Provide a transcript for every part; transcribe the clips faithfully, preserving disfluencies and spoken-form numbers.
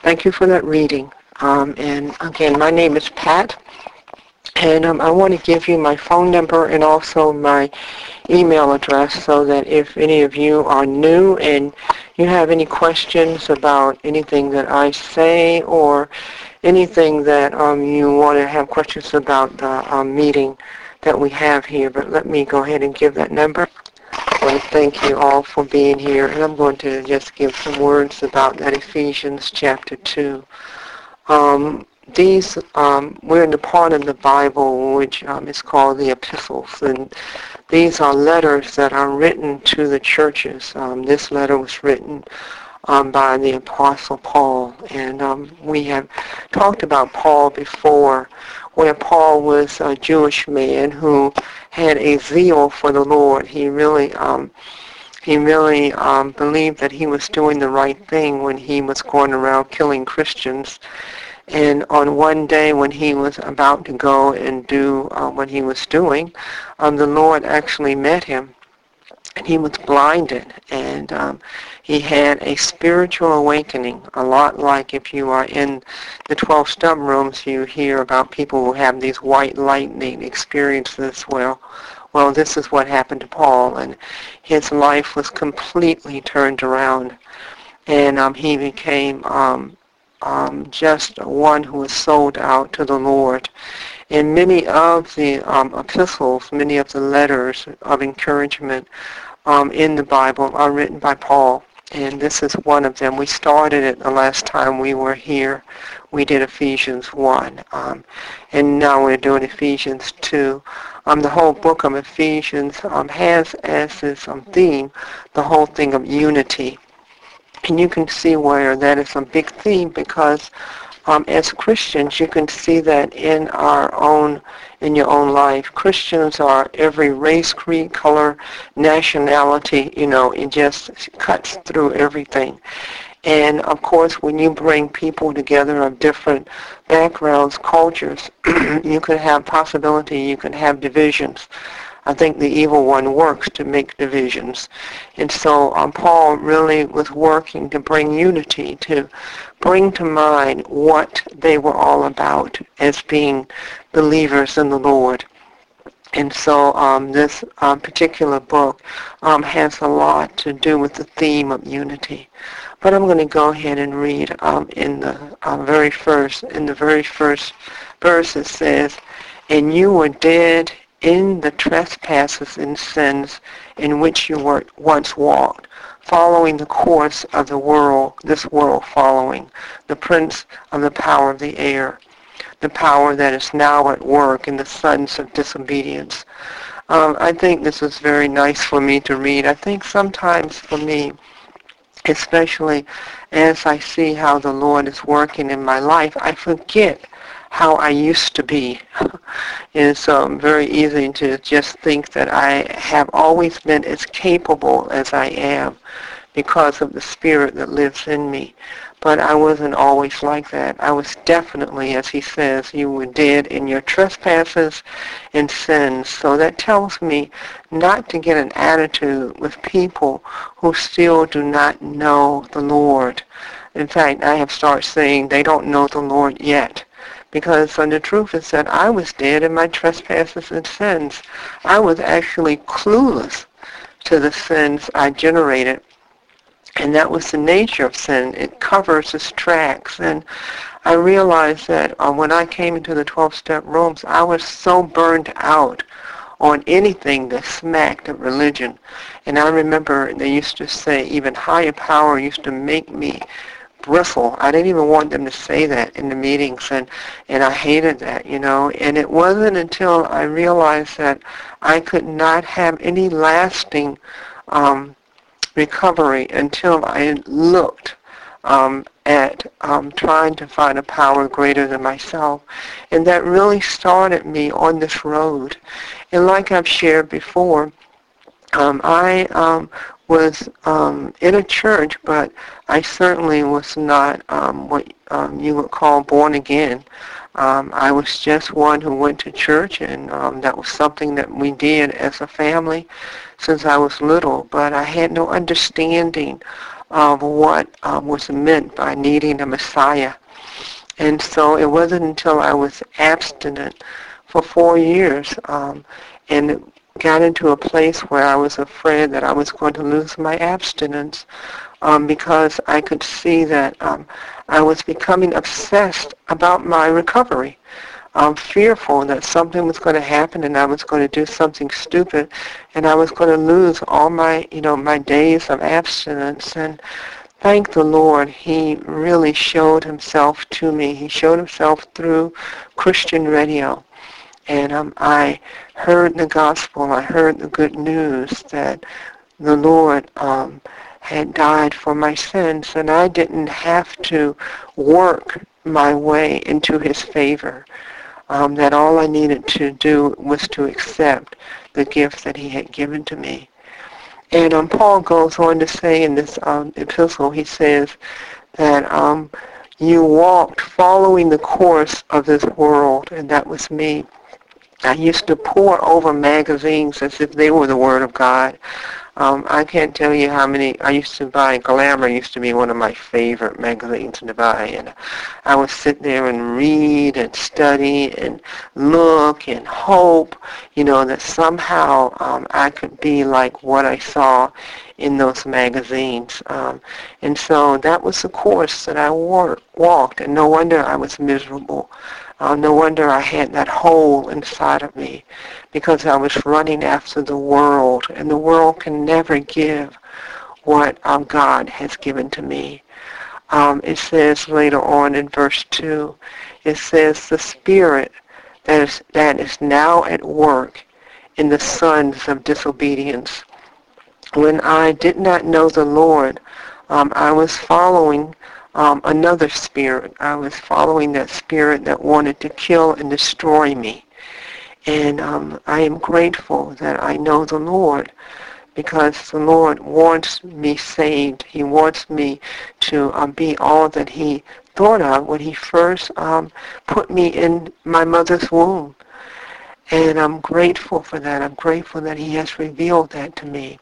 Thank you for that reading. Um, and again, my name is Pat, and um, I want to give you my phone number and also my email address so that if any of you are new and you have any questions about anything that I say or anything that um, you want to have questions about the um, meeting that we have here. But let me go ahead and give that number. I want to thank you all for being here, and I'm going to just give some words about that Ephesians chapter two. Um, these, um, we're in the part of the Bible which um, is called the epistles, and these are letters that are written to the churches. Um, this letter was written um, by the Apostle Paul, and um, we have talked about Paul before, where Paul was a Jewish man who had a zeal for the Lord. He really, um, he really um, believed that he was doing the right thing when he was going around killing Christians. And on one day when he was about to go and do uh, what he was doing, um, the Lord actually met him. And he was blinded, and um, he had a spiritual awakening, a lot like if you are in the twelve-step rooms, you hear about people who have these white lightning experiences. Well, well, this is what happened to Paul, and his life was completely turned around, and um, he became um, um, just one who was sold out to the Lord. And many of the um, epistles, many of the letters of encouragement um, in the Bible are written by Paul. And this is one of them. We started it the last time we were here. We did Ephesians one. Um, and now we're doing Ephesians two. Um, the whole book of Ephesians um, has as its um, theme the whole thing of unity. And you can see where that is a big theme because Um, as Christians, you can see that in our own, in your own life. Christians are every race, creed, color, nationality, you know, it just cuts through everything. And of course, when you bring people together of different backgrounds, cultures, you could have possibility, you can have divisions. I think the evil one works to make divisions. And so um, Paul really was working to bring unity, to bring to mind what they were all about as being believers in the Lord. And so um, this uh, particular book um, has a lot to do with the theme of unity. But I'm going to go ahead and read um, in the uh, very first, in the very first verse it says, "And you were dead in the trespasses and sins in which you were once walked, following the course of the world, this world following, the prince of the power of the air, the power that is now at work in the sons of disobedience." Um, I think this is very nice for me to read. I think sometimes for me, especially as I see how the Lord is working in my life, I forget how I used to be. It's um, very easy to just think that I have always been as capable as I am because of the Spirit that lives in me. But I wasn't always like that. I was definitely, as he says, you were dead in your trespasses and sins. So that tells me not to get an attitude with people who still do not know the Lord. In fact, I have started saying they don't know the Lord yet. Because uh, the truth is that I was dead in my trespasses and sins. I was actually clueless to the sins I generated. And that was the nature of sin. It covers its tracks. And I realized that uh, when I came into the twelve-step rooms, I was so burned out on anything that smacked of religion. And I remember they used to say even higher power used to make me bristle. I didn't even want them to say that in the meetings, and, and I hated that, you know. And it wasn't until I realized that I could not have any lasting um, recovery until I looked um, at um, trying to find a power greater than myself. And that really started me on this road. And like I've shared before, um, I um, was um, in a church, but I certainly was not um, what um, you would call born again. Um, I was just one who went to church, and um, that was something that we did as a family since I was little, but I had no understanding of what um, was meant by needing a Messiah. And so it wasn't until I was abstinent for four years um, and got into a place where I was afraid that I was going to lose my abstinence um, because I could see that um, I was becoming obsessed about my recovery. Um, fearful that something was going to happen and I was going to do something stupid and I was going to lose all my, you know, my days of abstinence. And thank the Lord, He really showed Himself to me. He showed Himself through Christian radio. And um, I heard the gospel. I heard the good news that the Lord um, had died for my sins, and I didn't have to work my way into His favor. Um, that all I needed to do was to accept the gift that He had given to me. And um, Paul goes on to say in this um, epistle, he says that um, you walked following the course of this world, and that was me. I used to pore over magazines as if they were the Word of God. Um, I can't tell you how many. I used to buy, Glamour used to be one of my favorite magazines to buy, and I would sit there and read and study and look and hope, you know, that somehow um, I could be like what I saw in those magazines. Um, and so that was the course that I wor- walked, and no wonder I was miserable. Uh, no wonder I had that hole inside of me, because I was running after the world, and the world can never give what um, God has given to me. Um, it says later on in verse two, it says, the Spirit that is, that is now at work in the sons of disobedience. When I did not know the Lord, um, I was following Um, another spirit. I was following that spirit that wanted to kill and destroy me. And um, I am grateful that I know the Lord, because the Lord wants me saved. He wants me to um, be all that He thought of when He first um, put me in my mother's womb. And I'm grateful for that. I'm grateful that He has revealed that to me.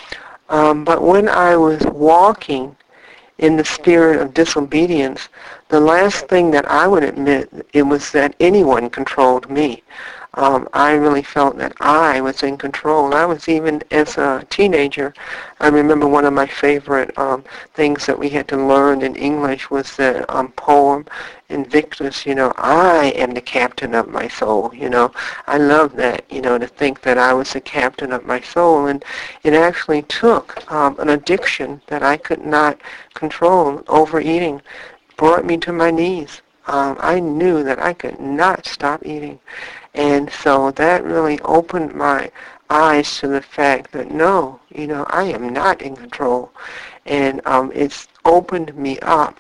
Um, but when I was walking in the spirit of disobedience, the last thing that I would admit, it was that anyone controlled me. Um, I really felt that I was in control. I was, even as a teenager, I remember one of my favorite um, things that we had to learn in English was the um, poem Invictus, you know, I am the captain of my soul, you know. I love that, you know, to think that I was the captain of my soul. And it actually took um, an addiction that I could not control, overeating, brought me to my knees. Um, I knew that I could not stop eating. And so that really opened my eyes to the fact that, no, you know, I am not in control. And um, it's opened me up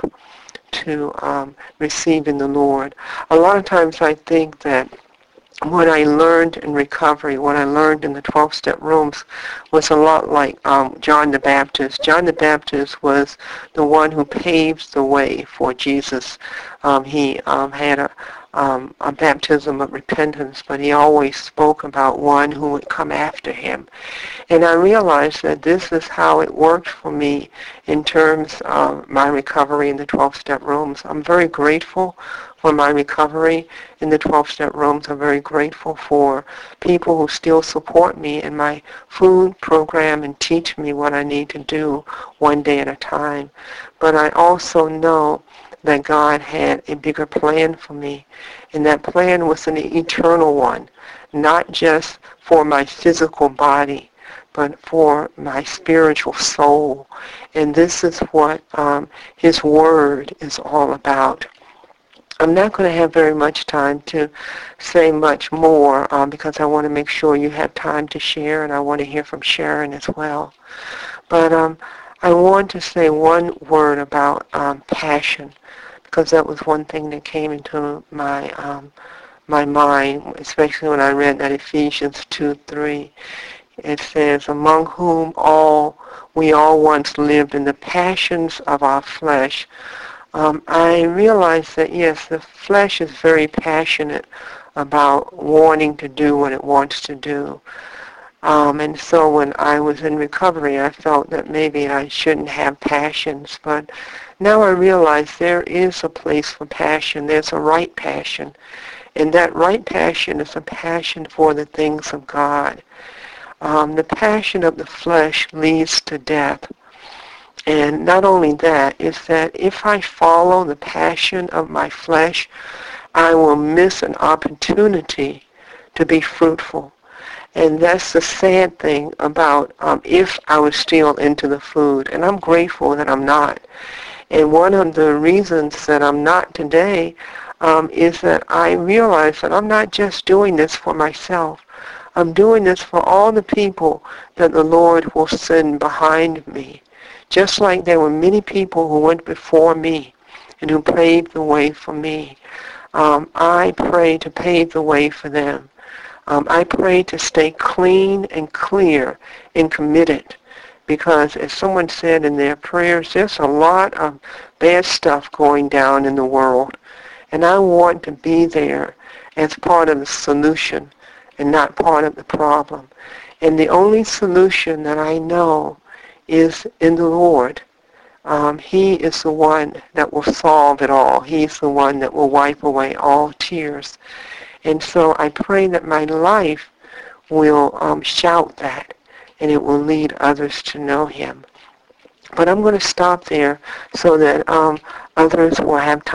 to um, receiving the Lord. A lot of times I think that what I learned in recovery, what I learned in the twelve-step rooms, was a lot like um, John the Baptist. John the Baptist was the one who paved the way for Jesus. Um, he um, had a, um, a baptism of repentance, but he always spoke about one who would come after him. And I realized that this is how it worked for me in terms of my recovery in the twelve-step rooms. I'm very grateful for my recovery in the twelve-step rooms. I'm very grateful for people who still support me in my food program and teach me what I need to do one day at a time. But I also know that God had a bigger plan for me, and that plan was an eternal one, not just for my physical body, but for my spiritual soul. And this is what um, His Word is all about. I'm not going to have very much time to say much more um, because I want to make sure you have time to share, and I want to hear from Sharon as well. But um, I want to say one word about um, passion, because that was one thing that came into my um, my mind, especially when I read that Ephesians two three. It says, among whom all we all once lived in the passions of our flesh. Um, I realize that, yes, the flesh is very passionate about wanting to do what it wants to do. Um, and so when I was in recovery, I felt that maybe I shouldn't have passions. But now I realize there is a place for passion. There's a right passion. And that right passion is a passion for the things of God. Um, the passion of the flesh leads to death. And not only that, is that if I follow the passion of my flesh, I will miss an opportunity to be fruitful. And that's the sad thing about um, if I was still into the food. And I'm grateful that I'm not. And one of the reasons that I'm not today um, is that I realize that I'm not just doing this for myself. I'm doing this for all the people that the Lord will send behind me. Just like there were many people who went before me and who paved the way for me. Um, I pray to pave the way for them. Um, I pray to stay clean and clear and committed, because as someone said in their prayers, there's a lot of bad stuff going down in the world, and I want to be there as part of the solution and not part of the problem. And the only solution that I know is in the Lord. Um, he is the one that will solve it all. He's the one that will wipe away all tears. And so I pray that my life will um, shout that, and it will lead others to know him. But I'm going to stop there so that um, others will have time